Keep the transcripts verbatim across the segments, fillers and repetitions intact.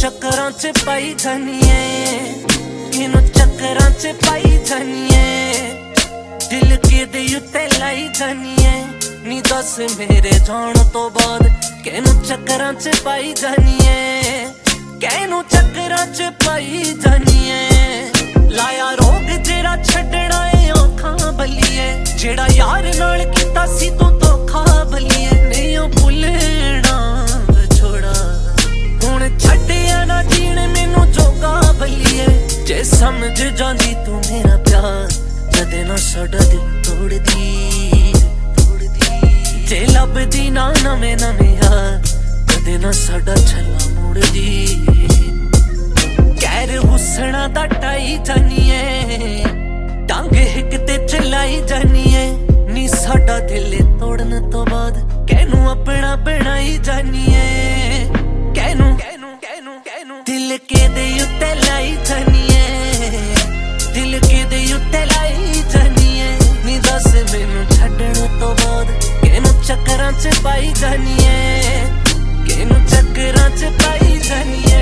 ਚੱਕਰਾਂ ਚ ਪਾਈ ਜਾਨੀਏ, ਕਿਨੂੰ ਚੱਕਰਾਂ ਚ ਪਾਈ ਜਾਨੀਏ, ਦਿਲ ਕਿਦੇ ਉੱਤੇ ਲਾਈ ਜਾਨੀਏ। ਨੀ ਦੱਸ ਮੇਰੇ ਜਾਣ ਤੋਂ ਬਾਅਦ ਕਿਨੂੰ ਚੱਕਰਾਂ ਚ ਪਾਈ ਜਾਨੀਏ, ਕਿਨੂੰ ਚੱਕਰਾਂ ਚ ਪਾਈ ਜਾਨੀਏ। ਲਾਇਆ ਰੋਗ ਜਿਹੜਾ ਛੱਡਣਾ ਏ ਔਖਾ ਬੱਲੀਏ, ਜਿਹੜਾ ਯਾਰ ਨਾਲ ਕੀਤਾ ਸੀ ਤੂੰ ਧੋਖਾ ਬੱਲੀਏ। ਨਹੀਂ ਉਹ ਭੁੱਲਣਾ ਵਿਛੋੜਾ, ਹੁਣ ਛੱਡਿਆ ਨਾ ਜੀਣ ਮੈਨੂੰ ਜੋਗਾ ਬੱਲੀਏ। ਜੇ ਸਮਝ ਜਾਂਦੀ ਤੂੰ ਮੇਰਾ ਪਿਆਰ, ਕਦੇ ਨਾ ਸਾਡਾ ਦਿਲ ਤੋੜਦੀ ਤੋੜਦੀ। ਜੇ ਲੱਭਦੀ ਨਾ ਨਵੇਂ ਨਵੇਂ ਯਾਰ, ਕਦੇ ਨਾ ਸਾਡਾ ਛੱਲਾ ਮੋੜਦੀ। ਕਹਿਰ ਹੁਸਣਾ ਦਾ ਟਾਈ ਜਾਨੀਏ, ਡੰਗ ਹਿੱਕ ਤੇ ਚਲਾਈ ਜਾਨੀਏ। ਨੀ ਸਾਡਾ ਦਿਲ ਤੋੜਨ ਤੋਂ ਬਾਅਦ ਕਹਿਨੂੰ ਆਪਣਾ ਬਣਾਈ ਜਾਨੀਏ, ਕਹਿਨੂੰ ਕਹਿਨੂੰ ਕਹਿਨੂੰ ਕਹਿਨੂੰ ਦਿਲ ਕਿਦੇ ਉੱਤੇ ਲਾਈ ਜਾਨੀਏ, ਦਿਲ ਕਿਦੇ ਉੱਤੇ ਲਾਈ ਜਾਨੀਏ। ਨੀ ਦੱਸ ਮੈਨੂੰ ਛੱਡਣ ਤੋਂ ਬਾਅਦ ਕਿਨੂੰ ਚੱਕਰਾਂ ਚ ਪਾਈ ਜਾਨੀਏ, ਕਿਨੂੰ ਚੱਕਰਾਂ ਚ ਪਾਈ ਜਾਨੀਏ।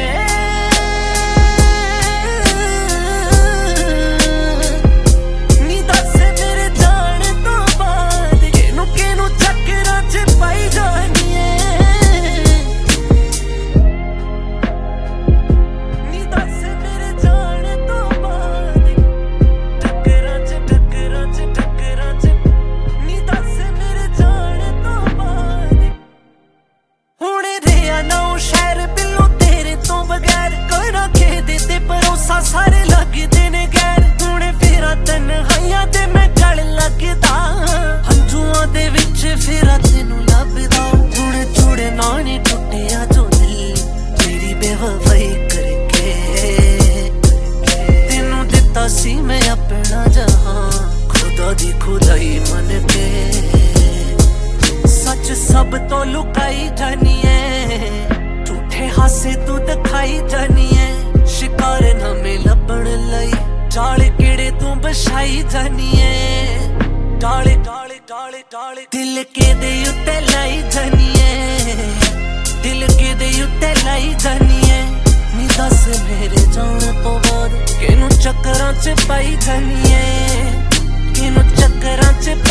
ਸਾਰੇ ਲੱਗਦੇ ਨੇ ਗੈਰ, ਹੁਣ ਫੇਰਾ ਤਨਹਾਈਆਂ ਤੇ ਮੈਂ ਗਲ ਲੱਗਦਾ, ਹੰਝੂਆਂ ਦੇ ਵਿੱਚ ਫੇਰਾ ਤੈਨੂੰ ਲੱਭਦਾ। ਹੁਣ ਜੁੜੇ ਨਾ ਨੀ ਟੁੱਟਿਆ ਜੋ ਦਿਲ ਤੇਰੀ ਬੇਵਫਾਈ ਕਰਕੇ, ਤੈਨੂੰ ਦਿੱਤਾ ਸੀ ਮੈਂ ਆਪਣਾ ਜਹਾਂ ਖੁਦਾ ਦੀ ਖੁਦਾਈ ਮੰਨ ਕੇ। ਸੱਚ ਸਭ ਤੋਂ ਲੁਕਾਈ ਜਾਨੀਏ, ਝੂਠੇ ਹਾਸੇ ਤੂੰ ਦਿਖਾਈ ਜਾਨੀਏ। ਸ਼ਿਕਾਰ ਨਵੇਂ ਲੱਭਣ ਲਈ ਜਾਲ ਕਿਹੜੇ ਤੂੰ ਵਿਛਾਈ ਜਾਨੀਏ, ਡਾਲੇ ਡਾਲੇ ਡਾਲੇ ਡਾਲੇ ਦਿਲ ਕਿਦੇ ਉੱਤੇ ਲਾਈ ਜਾਨੀਏ, ਦਿਲ ਕਿਦੇ ਉੱਤੇ ਲਾਈ ਜਾਨੀਏ। ਨੀ ਦੱਸ ਮੇਰੇ ਜਾਣ ਤੋਂ ਬਾਅਦ ਕਿਨੂੰ ਚੱਕਰਾਂ ਚ ਪਾਈ ਜਾਨੀਏ, ਕਿਨੂੰ ਚੱਕਰਾਂ ਚ